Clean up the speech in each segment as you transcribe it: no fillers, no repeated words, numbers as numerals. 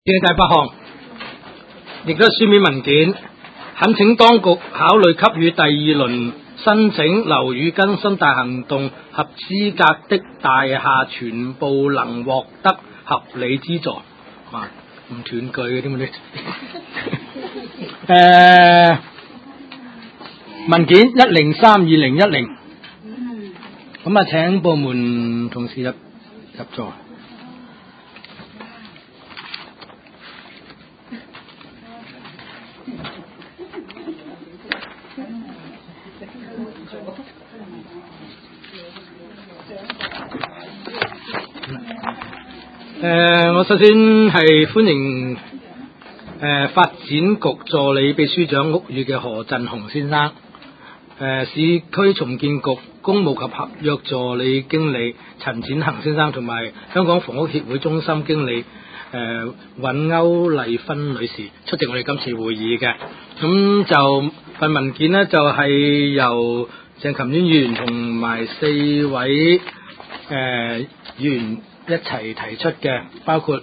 嘅第8項，亦都係書面文件，懇請當局考慮給予第2輪申請樓宇更新大行動合資格的大廈全部能獲得合理資助。哇，唔斷句嘅添嗰啲。文件103/2010，咁啊，請部門同事入座。我首先係歡迎發展局助理秘書長屋宇嘅何振雄先生，市區重建局公務及合約助理經理陳展恒先生，同埋香港房屋協會中心經理尹歐麗芬女士出席我哋今次會議嘅。咁就份文件呢，就係由鄭琴淵議員同埋4位議員一齊提出嘅，包括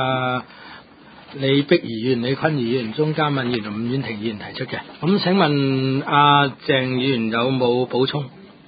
李碧儀議員、李坤儀議員、鍾嘉敏議員同伍婉婷議員提出嘅。咁請問鄭議員有冇補充？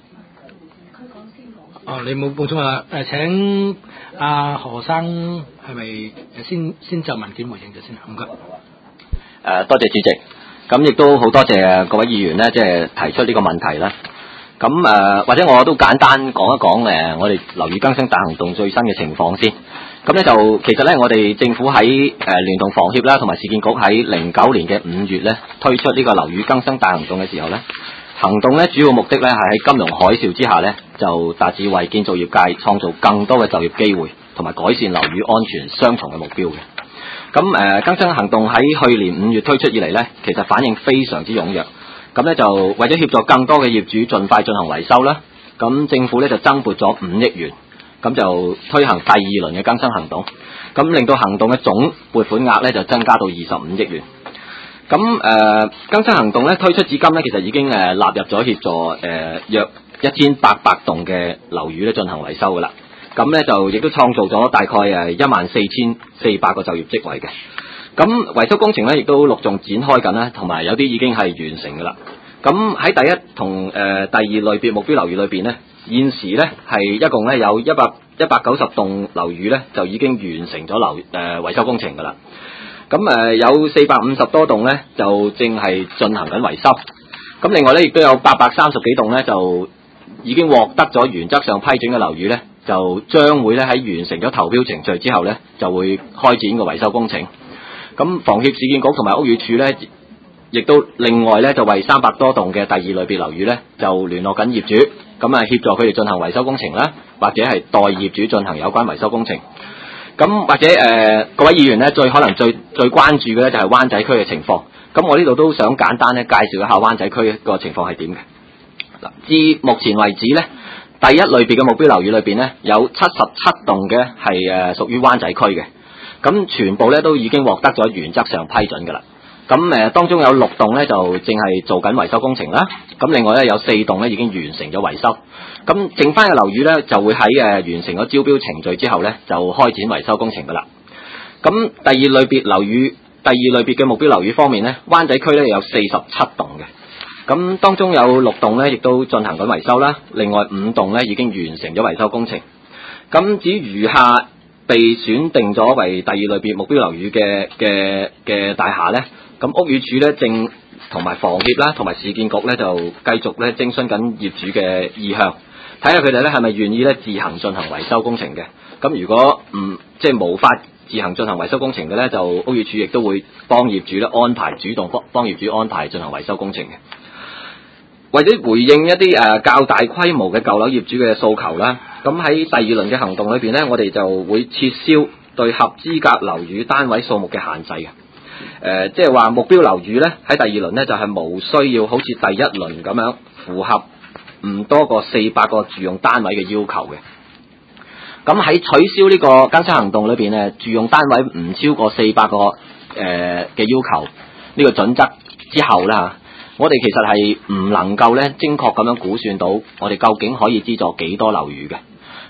你冇補充啦。請何生係咪先就文件回應咗先？唔該。 多謝主席。咁亦都好多謝各位議員呢，即係提出呢個問題啦。咁或者我都簡單講一講我哋樓宇更新大行動最新嘅情況先。咁咧就其實咧，我哋政府喺聯同房協啦，同埋市建局喺09年嘅5月咧推出呢個樓宇更新大行動嘅時候咧，行動咧主要目的咧係喺金融海嘯之下咧，就達至為建造業界創造更多嘅就業機會，同埋改善樓宇安全雙重嘅目標嘅。咁更新行動喺去年5月推出以嚟咧，其實反應非常之踴躍。咁咧就為咗協助更多嘅業主盡快進行維修啦，咁政府咧就增撥咗5億元，咁就推行第2輪嘅更新行動，咁令到行動嘅總撥款額咧就增加到25億元。咁更新行動咧推出至今咧，其實已經納入咗協助約1800棟嘅樓宇咧進行維修噶啦。咁咧就亦都創造咗大概14400個就業職位嘅。咁維修工程咧亦都陸續展開緊啦，同埋有啲已經係完成噶啦。咁喺第1同第2類別目標樓宇裏邊咧，現時咧係一共咧有190棟樓宇咧就已經完成咗維修工程噶啦。咁有450多棟咧就正係進行緊維修。咁另外咧亦都有830幾棟咧就已經獲得咗原則上批准嘅樓宇咧，就將會咧喺完成咗投標程序之後咧就會開展個維修工程。咁房協、市建局同埋屋宇署咧，亦都另外咧就為300多棟嘅第2類別樓宇咧，就聯絡緊業主，咁協助佢哋進行維修工程啦，或者係代業主進行有關維修工程。咁或者各位議員咧，可能最關注嘅咧就係灣仔區嘅情況。咁我呢度都想簡單咧介紹一下灣仔區個情況係點嘅。嗱，至目前為止咧，第1類別嘅目標樓宇裏邊咧，有77棟嘅係屬於灣仔區嘅。咁全部咧都已經獲得咗原則上批准㗎啦。咁當中有6棟咧就正係做緊維修工程啦。咁另外咧有4棟咧已經完成咗維修。咁剩翻嘅樓宇咧就會喺完成咗招標程序之後咧就開展維修工程㗎啦。咁第2類別樓宇，第2類別嘅目標樓宇方面咧，灣仔區咧有47棟嘅。咁當中有6棟咧亦都進行緊維修啦。另外5棟咧已經完成咗維修工程。咁至於餘下被選定咗為第2類別目標樓宇嘅大廈咧，咁屋宇署咧正同埋房協啦，同埋市建局咧就繼續咧徵詢緊業主嘅意向，睇下佢哋咧係咪願意咧自行進行維修工程嘅。咁如果即係無法自行進行維修工程嘅咧，就屋宇署亦都會幫業主咧主動幫業主安排進行維修工程嘅。為咗回應一啲較大規模嘅舊樓業主嘅訴求啦，咁喺第2輪嘅行動裏邊咧，我哋就會撤銷對合資格樓宇單位數目嘅限制嘅。即係話目標樓宇咧喺第2輪咧就係無需要好似第1輪咁樣符合唔多過400個住用單位嘅要求嘅。咁喺取消呢個更新行動裏邊咧，住用單位唔超過400個嘅要求呢個準則之後啦，我哋其實係唔能夠咧精確咁樣估算到我哋究竟可以資助幾多樓宇嘅。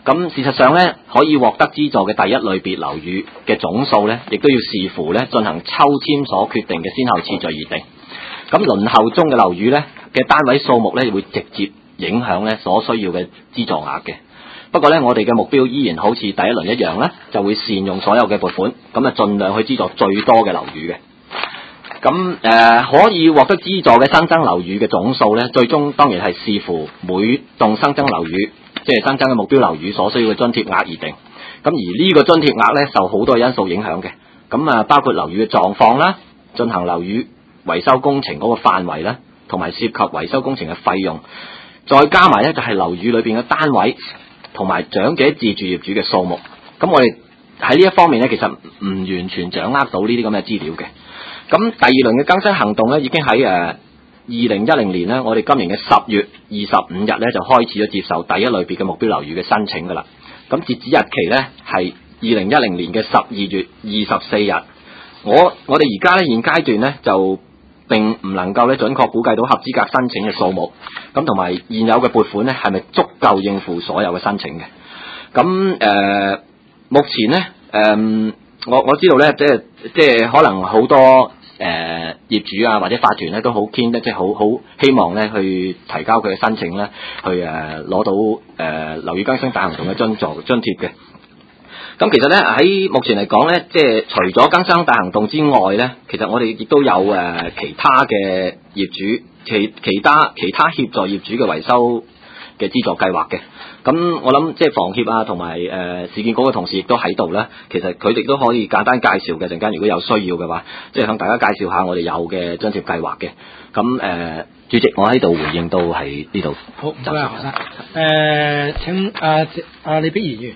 咁事實上咧，可以獲得資助嘅第一類別樓宇嘅總數咧，亦都要視乎咧進行抽籤所決定嘅先後次序而定。咁輪候中嘅樓宇咧嘅單位數目咧，會直接影響咧所需要嘅資助額嘅。不過咧，我哋嘅目標依然好似第一輪一樣咧，就會善用所有嘅撥款，咁啊盡量去資助最多嘅樓宇嘅。咁可以獲得資助嘅新增樓宇嘅總數咧，最終當然係視乎每棟新增樓宇，即係新增嘅目標樓宇所需要嘅津貼額而定。咁而呢個津貼額咧，受好多因素影響嘅。咁包括樓宇嘅狀況啦，進行樓宇維修工程嗰個範圍啦，同埋涉及維修工程嘅費用，再加埋咧就係樓宇裏邊嘅單位同埋長者自住業主嘅數目。咁我哋喺呢一方面咧，其實唔完全掌握到呢啲咁嘅資料嘅。咁第二輪嘅更新行動咧，已經喺2010年咧，我哋今年嘅10月25日咧就開始咗接受第一類別嘅目標樓宇嘅申請噶啦。咁截止日期咧係2010年嘅12月24日。我哋而家咧現階段咧就並唔能夠咧準確估計到合資格申請嘅數目，咁同埋現有嘅撥款咧係咪足夠應付所有嘅申請嘅？咁目前咧我知道咧，即係可能好多業主啊或者法團咧都好堅咧，即係好希望咧去提交佢嘅申請咧，去攞到樓宇更新大行動嘅津貼嘅。咁其實咧喺目前嚟講咧，即係除咗更新大行動之外咧，其實我哋亦都有其他嘅業主，其他協助業主嘅維修嘅資助計劃嘅。咁我諗即係房協啊同埋市建局嘅同事亦都喺度咧，其實佢哋都可以簡單介紹嘅。陣間如果有需要嘅話，即係向大家介紹下我哋有嘅津貼計劃嘅。咁主席，我喺度回應到係呢度。 好，唔該何生。請李碧儀議員。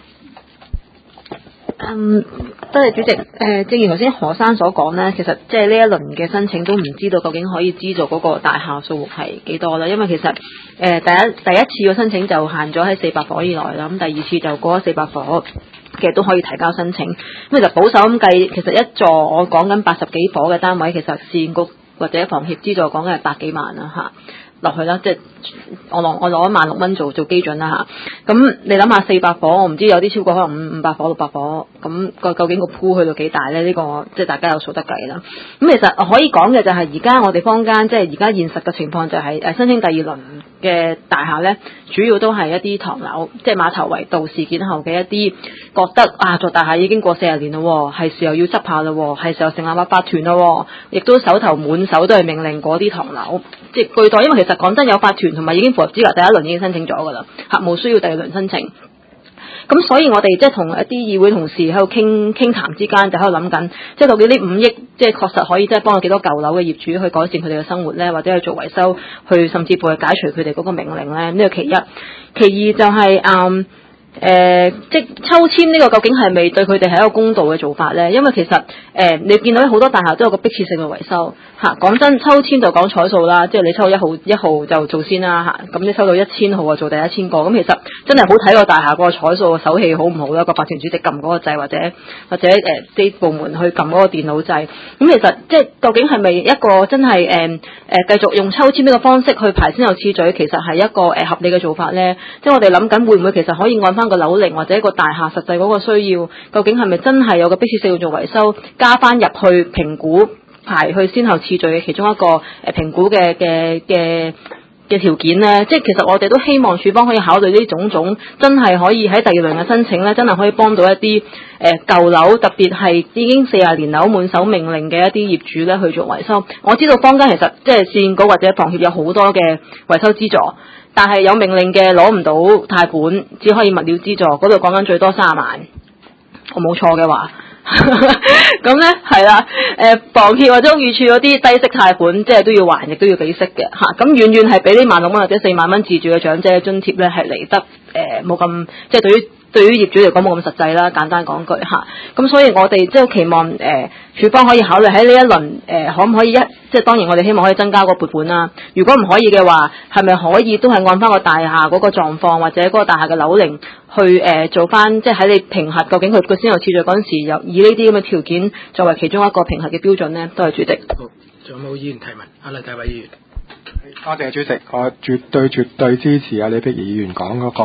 多謝主席。正如頭先何生所講咧，其實即係呢一輪嘅申請都唔知道究竟可以資助嗰個大廈數目係幾多啦。因為其實第一次嘅申請就限咗喺400伙以內啦，咁第二次就過咗400伙嘅都可以提交申請。咁其實保守咁計，其實一座我講緊80幾伙嘅單位，其實市建局或者房協資助講緊係百幾萬啦嚇。落去啦，即係我攞16000蚊做基準啦嚇。咁你諗下400伙，我唔知有啲超過可能500伙、600伙，咁究竟個鋪去到幾大咧？呢個即係大家有數得計啦。咁其實可以講嘅就係而家我哋坊間即係而家現實嘅情況就係申請第二輪嘅大廈咧，主要都係一啲唐樓，即係馬頭圍道事件後嘅一啲覺得座大廈已經過40年咯，係時候要執下咯，係時候成立法團咯，亦都手頭滿手都係命令嗰啲唐樓，即係據代，因為其實講真有法團同埋已經符合資格，第一輪已經申請咗㗎啦，冇需要第二輪申請。咁所以我哋即係同一啲議會同事喺度傾談之間，就喺度諗緊，即係究竟呢5億即係確實可以即係幫到幾多舊樓嘅業主去改善佢哋嘅生活咧，或者去做維修，去甚至乎去解除佢哋嗰個命令咧。呢個其一，其二就係即係抽籤呢個究竟係咪對佢哋係一個公道嘅做法咧？因為其實你見到好多大廈都有個迫切性嘅維修嚇。講真，抽籤就講彩數啦，即係你抽1號就做先啦嚇。咁你收到1000號啊，做第1000個。咁其實真係好睇個大廈個彩數個手氣好唔好啦，個法團主席撳嗰個掣或者啲部門去撳嗰個電腦掣。咁其實即係究竟係咪一個真係繼續用抽籤呢個方式去排先後次序，其實係一個合理嘅做法咧？即係我哋諗緊會唔會其實可以按翻個樓齡或者一個大廈實際嗰個需要，究竟係咪真係有個迫切性要做維修，加翻入去評估排去先後次序嘅其中一個評估嘅條件咧？即係其實我哋都希望署方可以考慮呢種種，真係可以喺第二輪嘅申請咧，真係可以幫到一啲舊樓，特別係已經40年樓滿手命令嘅一啲業主咧去做維修。我知道坊間其實即係市建局或者房協有好多嘅維修資助。但係有命令嘅攞唔到貸款，只可以物料資助，嗰度講緊最多30萬，我冇錯嘅話，咁咧係啦，房協或者屋宇署嗰啲低息貸款，即係都要還，亦都要俾息嘅嚇，咁遠遠係比呢16000蚊或者4萬蚊自住嘅長者嘅津貼咧係嚟得冇咁，即係對於業主嚟講冇咁實際啦，簡單講句嚇。咁所以我哋即係期望署方可以考慮喺呢一輪可唔可以即係當然我哋希望可以增加個撥款啦。如果唔可以嘅話，係咪可以都係按翻個大廈嗰個狀況或者嗰個大廈嘅樓齡去做翻，即係喺你評核究竟佢個先後次序嗰陣時，又以呢啲咁嘅條件作為其中一個評核嘅標準呢？多謝主席。 好，仲有冇議員提問？黎大偉議員。 多謝主席，我絕對支持李碧儀議員講嗰個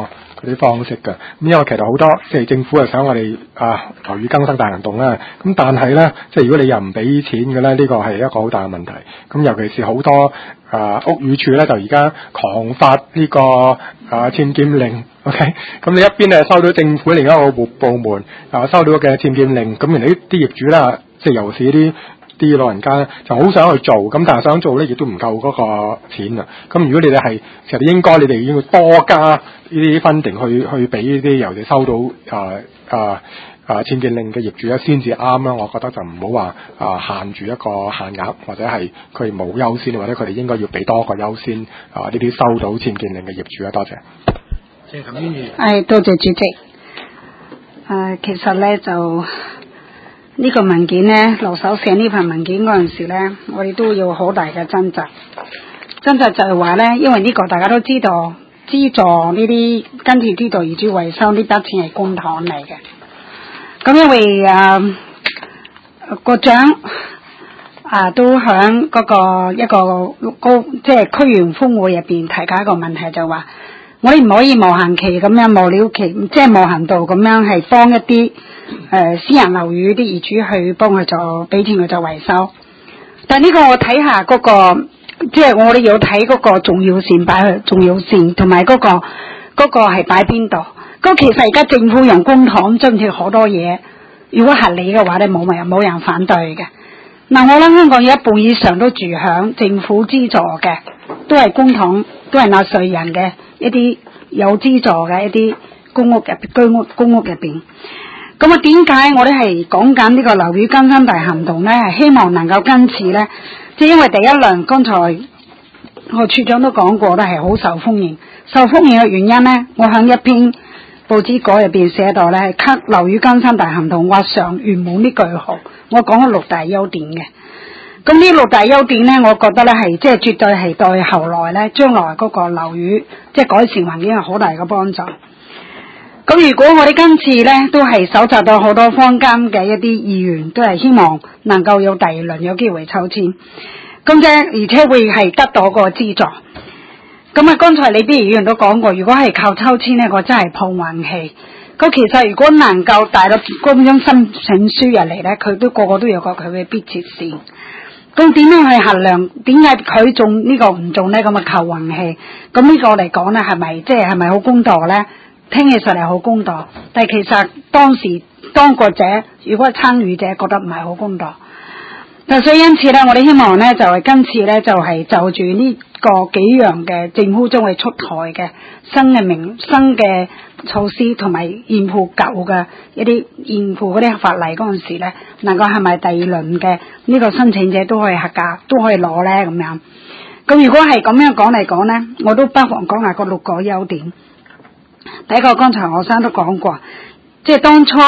啲方式㗎。咁因為其實好多即係政府係想我哋樓宇更新大行動啦。咁但係咧，即係如果你又唔俾錢嘅咧，呢個係一個好大嘅問題。咁尤其是好多屋宇署咧，就而家狂發呢個僭建令。OK， 咁你一邊收到政府另一個部門收到嘅僭建令，咁人哋啲業主咧，即係尤其是啲老人家咧，就好想去做，咁但係想做咧，亦都唔夠嗰個錢啊！咁如果你哋係，其實應該你哋應該多加呢啲 funding去俾呢啲尤其收到僭建令嘅業主咧，先至啱啦。我覺得就唔好話限住一個限額，或者係佢冇優先，或者佢哋應該要俾多個優先呢啲收到僭建令嘅業主啊！多謝。 鄭琴淵議員。 係，多謝主席。其實咧就呢個文件咧落手寫呢份文件嗰陣時咧，我哋都有好大嘅掙扎。掙扎就係話咧，因為呢個大家都知道，資助呢啲跟住資助業主維修呢筆錢係公帑嚟嘅。咁因為個長都響嗰個一個高即係區員峰會入邊提及一個問題，就話我哋唔可以無限期咁樣無了期，即係無限度咁樣係幫一啲私人樓宇啲業主去幫佢做俾錢佢做維修。但係呢個我睇下嗰個，即係我哋要睇嗰個重要性擺去重要性，同埋嗰個係擺邊度。咁其實而家政府用公帑津貼好多嘢，如果合理嘅話咧，冇人反對嘅。嗱，我諗香港有一半以上都住響政府資助嘅，都係公帑，都係納稅人嘅一啲有資助嘅一啲公屋入邊。咁點解我哋係講緊呢個樓宇更新大行動咧？係希望能夠今次咧，即係因為第一輪剛才我處長都講過咧，係好受歡迎。受歡迎嘅原因咧，我喺一篇報紙稿入邊寫到咧，係給樓宇更新大行動畫上圓滿啲句號。我講咗6大優點嘅。咁呢6大優點咧，我覺得咧係即係絕對係對後來咧將來嗰個樓宇即係改善環境有好大嘅幫助。咁如果我哋今次咧都係搜集到好多坊間嘅一啲議員，都係希望能夠有第二輪有機會抽籤，咁即而且會係得到個資助。咁剛才你啲議員都講過，如果係靠抽籤咧，我真係碰運氣。咁其實如果能夠帶到公張申請書入嚟咧，佢都個個都有個佢嘅迫切性。咁點樣去衡量？點解佢中呢個唔中咧？咁啊靠運氣。咁呢個嚟講咧，係咪即係咪好公道咧？聽起上嚟好公道，但係其實當國者如果係參與者覺得唔係好公道。所以因此咧，我哋希望咧就係今次咧就係就住呢個幾樣嘅政府將會出台嘅新嘅措施，同埋驗附舊嘅一啲驗附嗰啲法例嗰陣時咧，能夠係咪第二輪嘅呢個申請者都可以合格，都可以攞咧咁樣。咁如果係咁樣講嚟講咧，我都不妨講下個6個優點。第一個，剛才我生都講過，即係當初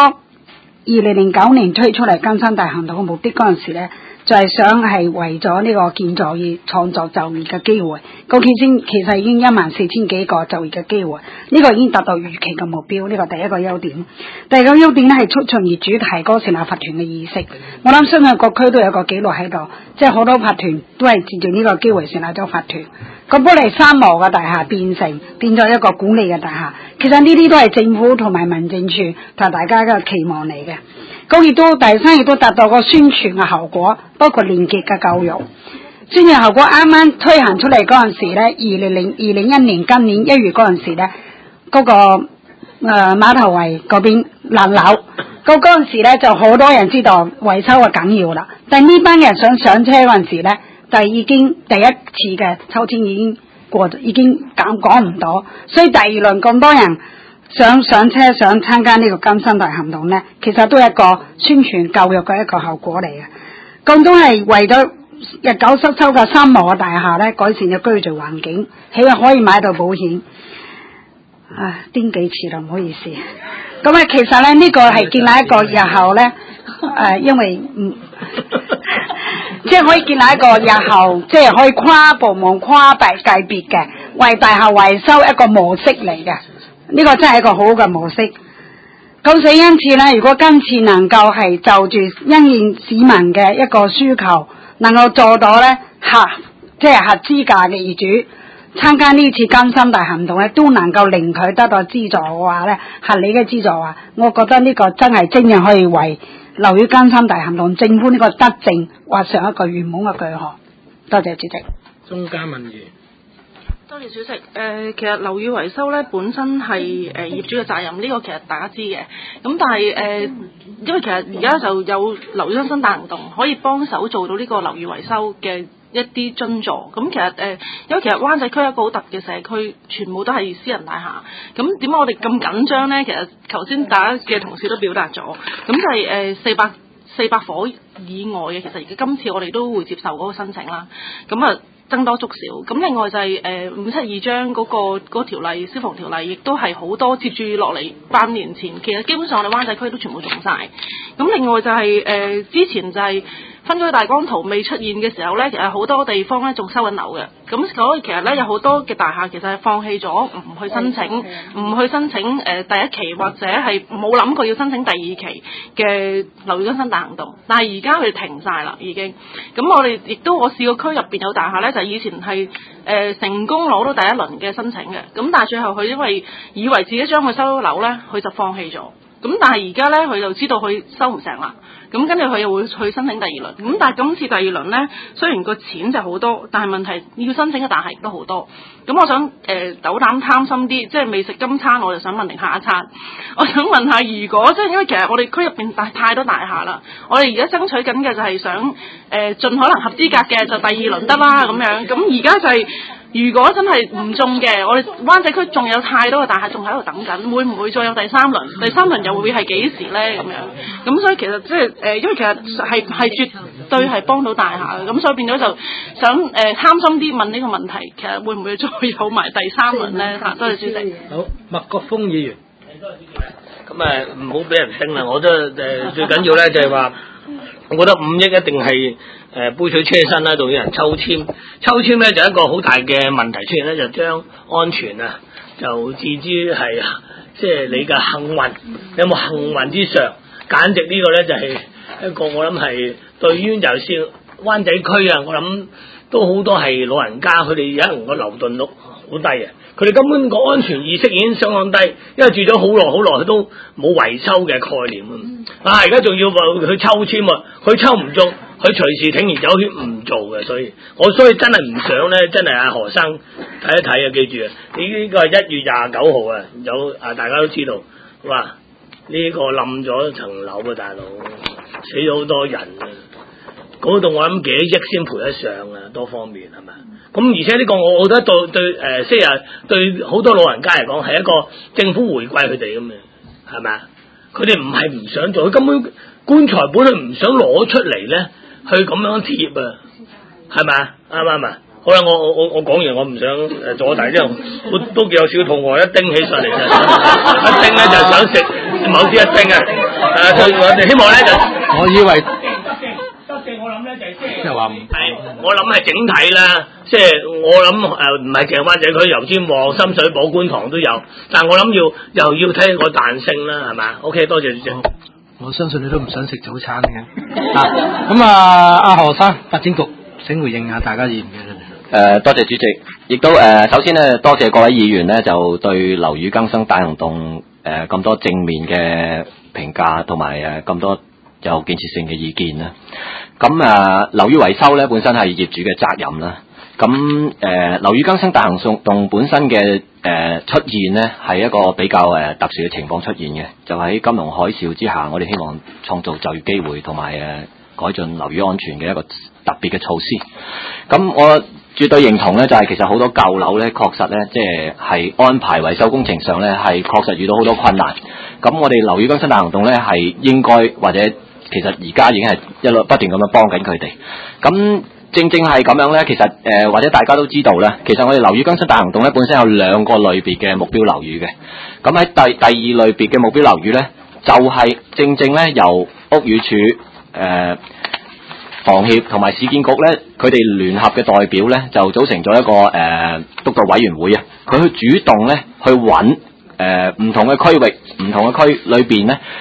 2009年推出嚟更新大行動嘅目的嗰陣時咧，就係想係為咗呢個建造業創造就業嘅機會。嗰其實已經14000幾個就業嘅機會，呢個已經達到預期嘅目標。呢個第一個優點。第二個優點咧係促進業主提高成立法團嘅意識。我諗相信各區都有個記錄喺度，即係好多法團都係藉住呢個機會成立咗法團。個本嚟3無嘅大廈變咗一個管理嘅大廈。其實呢啲都係政府同埋民政處同大家嘅期望嚟嘅。咁亦都第三亦都達到個宣傳嘅效果，包括連結嘅教育。宣傳效果啱啱推行出嚟嗰陣時咧，2001年今年1月嗰陣時咧，嗰個碼頭圍嗰邊爛樓，嗰陣時咧就好多人知道維修係緊要啦。但係呢班人想上車嗰陣時咧，就已經第一次嘅抽籤已經過咗，已經講唔到，所以第二輪咁多人想上車想參加呢個更新大行動咧，其實都係一個宣傳教育嘅一個效果嚟嘅。咁都係為咗日久失修嘅3無嘅大廈咧，改善咗居住環境，起碼可以買到保險。癲幾次啦，唔好意思。咁其實咧呢個係建立一個日後咧，因為即係可以建立一個日後即係可以跨部門跨界別嘅為大廈維修一個模式嚟嘅。呢個真係一個好好嘅模式。咁所以因此咧，如果今次能夠係就住因應市民嘅一個需求，能夠做到咧即係合資格嘅業主， 參加呢次更新大行動咧，都能夠令佢得到資助嘅話咧，合理嘅資助話，我覺得呢個真係正正可以為樓宇更新大行動政府呢個德政畫上一個圓滿嘅句號。多謝主席。 鍾嘉文如。 多謝主席。其實樓宇維修咧本身係業主嘅責任，呢個其實大家知嘅。咁但係因為其實而家就有樓宇更新大行動可以幫手做到呢個樓宇維修嘅一啲津助。咁其實因為其實灣仔區係一個好特嘅社區，全部都係私人大廈。咁點解我哋咁緊張咧？其實頭先大家嘅同事都表達咗，咁就係400伙以外嘅，其實而家今次我哋都會接受嗰個申請啦。咁啊增多足少。咁另外就係572章嗰個條例，消防條例亦都係好多接住落嚟8年前，其實基本上我哋灣仔區都全部用晒。咁另外就係之前就係分區大綱圖未出現嘅時候咧，其實好多地方咧仲收緊樓嘅。咁所以其實咧有好多嘅大廈其實係放棄咗唔去申請第一期，或者係冇諗過要申請第二期嘅樓宇更新大行動。但係而家佢哋停晒啦已經。咁我哋亦都我試過區入邊有大廈咧，就係以前係成功攞到第一輪嘅申請嘅。咁但係最後佢因為以為自己將佢收樓咧，佢就放棄咗。咁但係而家咧佢就知道佢收唔成啦。咁跟住佢又會去申請第二輪，咁但係今次第二輪呢，雖然個錢就好多，但係問題要申請嘅大廈亦都好多。咁我想斗膽貪心啲，即係未食今餐，我就想問定下一餐。我想問下，如果即係因為其實我哋區入邊太多大廈啦，我哋而家爭取緊嘅就係想盡可能合資格嘅就第二輪得啦咁樣。咁而家就係、如果真係唔中嘅，我哋灣仔區仲有太多嘅大廈仲喺度等緊，會唔會再有第三輪？第三輪又會係幾時呢？咁樣咁所以其實即係因為其實係絕對係幫到大廈嘅，咁所以變咗就想貪心啲問呢個問題，其實會唔會再有埋第三輪呢？嚇，多謝主席。 好，麥國鋒議員。 咁唔好俾人盯啦，我覺得最緊要咧就係話，我覺得5億一定係杯水車薪啦，仲有人抽籤，抽籤咧就一個好大嘅問題出現咧，就將安全啊就置之係即係你嘅幸運，有冇幸運之上，簡直呢個咧就係一個我諗係對於尤其是灣仔區啊，我諗都好多係老人家，佢哋有人個流動率好低啊。佢哋根本個安全意識已經相當低，因為住咗好耐，佢都冇維修嘅概念啊！而家仲要去抽籤啊，佢抽唔中，佢隨時鋌而走險唔做嘅，所以真係唔想咧，真係阿何生睇一睇啊！記住啊，呢個係1月29號啊，有大家都知道，哇！呢個冧咗層樓啊，大佬死咗好多人啊！嗰度我諗幾億先賠得上啊，多方面係咪？咁而且呢個我覺得對好多老人家嚟講係一個政府回饋佢哋咁嘅，係咪啊？佢哋唔係唔想做，佢根本棺材本佢唔想攞出嚟咧，去咁樣貼啊，係咪啊？啱唔啱啊？好啦，我講完，我唔想阻大，因為我都幾有少肚餓，一叮起上嚟就一叮咧就想食某啲一叮啊！我哋希望咧就， 我以為。 我諗咧就係即係話唔係，我諗係整體啦，即係我諗唔係淨係灣仔區、油尖旺、深水埗、觀塘都有，但係我諗又要睇個彈性啦，係嘛 ？OK， 多謝主席。 我相信你都唔想食早餐嘅。咁阿何生，發展局請回應下大家意見嘅。 多謝主席，亦都首先咧多謝各位議員咧就對樓宇更新大行動咁多正面嘅評價同埋咁多有建設性嘅意見啦。咁樓宇維修咧本身係業主嘅責任啦。咁樓宇更新大行動本身嘅出現咧係一個比較特殊嘅情況出現嘅，就喺金融海嘯之下，我哋希望創造就業機會同埋改進樓宇安全嘅一個特別嘅措施。咁我絕對認同咧，就係其實好多舊樓咧，確實咧，即係安排維修工程上咧，係確實遇到好多困難。咁我哋樓宇更新大行動咧，係應該或者其實而家已經係一路不斷咁樣幫緊佢哋。咁正係咁樣咧，其實或者大家都知道咧，其實我哋樓宇更新大行動咧，本身有2個類別嘅目標樓宇嘅。咁喺第二類別嘅目標樓宇咧，就係正咧由屋宇署房協同埋市建局咧，佢哋聯合嘅代表咧，就組成咗一個督導委員會啊。佢去主動咧去揾唔同嘅區域、唔同嘅區裏邊咧，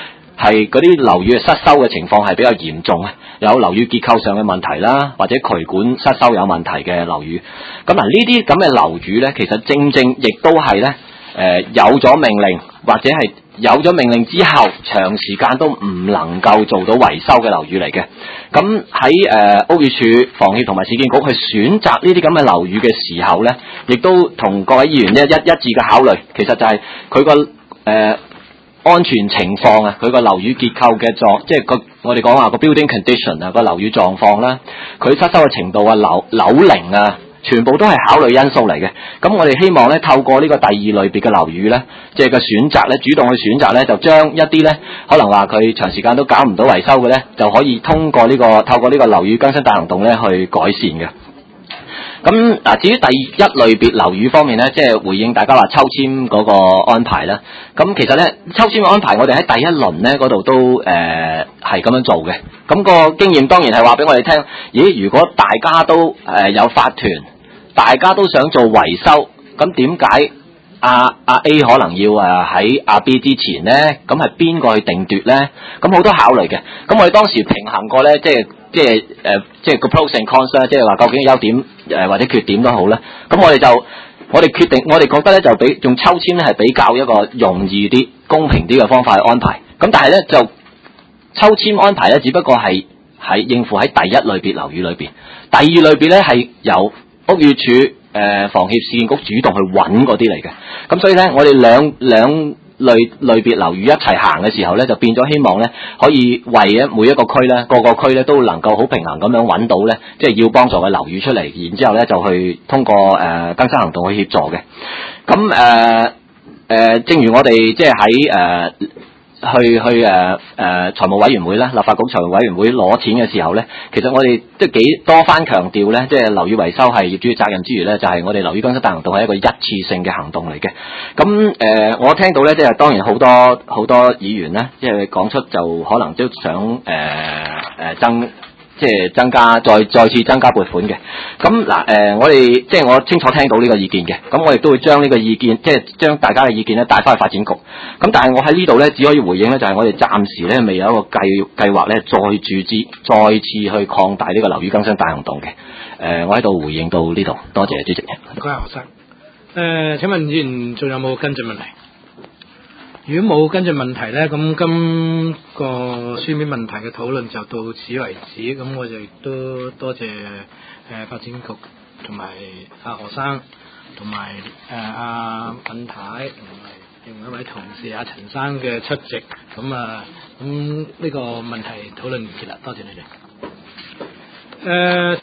係嗰啲樓宇嘅失修嘅情況係比較嚴重啊，有樓宇結構上嘅問題啦，或者渠管失修有問題嘅樓宇。咁嗱呢啲咁嘅樓宇咧，其實正正亦都係咧有咗命令或者係有咗命令之後，長時間都唔能夠做到維修嘅樓宇嚟嘅。咁喺屋宇署、房協同埋市建局去選擇呢啲咁嘅樓宇嘅時候咧，亦都同各位議員一致嘅考慮，其實就係佢個安全情況啊，佢個樓宇結構嘅即係我哋講話個 building condition 啊，個樓宇狀況啦，佢失修嘅程度啊、樓齡啊，全部都係考慮因素嚟嘅。咁我哋希望咧，透過呢個第二類別嘅樓宇咧，即係個選擇咧，主動去選擇咧，就將一啲咧可能話佢長時間都搞唔到維修嘅咧，就可以透過呢個樓宇更新大行動咧去改善嘅。咁嗱，至於第一類別樓宇方面咧，即係回應大家話抽籤嗰個安排啦。咁其實咧，抽籤嘅安排我哋喺第一輪咧嗰度都係咁樣做嘅。咁個經驗當然係話俾我哋聽，咦？如果大家都有法團，大家都想做維修，咁點解阿 A 可能要喺阿 B 之前咧？咁係邊個去定奪咧？咁好多考慮嘅。咁我哋當時平衡過咧，即係個 pros and cons 啦，即係話究竟優點或者缺點都好啦。咁我哋決定，我哋覺得咧就用抽籤咧係比較一個容易啲、公平啲嘅方法去安排。咁但係咧就抽籤安排咧，只不過係應付喺第一類別樓宇裏邊，第二類別咧係由屋宇署、房協、市建局主動去揾嗰啲嚟嘅。咁所以咧，我哋兩類別樓宇一齊行嘅時候咧，就變咗希望咧，可以為每一個區咧，個區咧都能夠好平衡咁樣揾到咧，即係要幫助嘅樓宇出嚟，然之後咧就去通過更新行動去協助嘅。咁正如我哋即係喺去財務委員會咧，立法局財務委員會攞錢嘅時候咧，其實我哋都幾多番強調咧，即係樓宇維修係業主嘅責任之餘咧，就係我哋樓宇更新大行動係一個一次性嘅行動嚟嘅。咁我聽到咧，即係當然好多議員咧，即係講出就可能都想增加再次增加撥款嘅。咁嗱我哋即係我清楚聽到呢個意見嘅，咁我亦都會將呢個意見，即係將大家嘅意見咧帶翻去發展局。咁但係我喺呢度咧，只可以回應咧，就係我哋暫時咧未有一個計劃咧，再注資，再次去擴大呢個樓宇更新大行動嘅。我喺度回應到呢度，多謝主席。 唔該，何生。請問議員仲有冇跟進問題？如果冇跟進問題咧，咁今個書面問題嘅討論就到此為止。咁我就亦都多謝發展局同埋阿何生同埋阿敏太同埋另外一位同事阿陳生嘅出席。咁呢個問題討論完結啦，多謝你哋。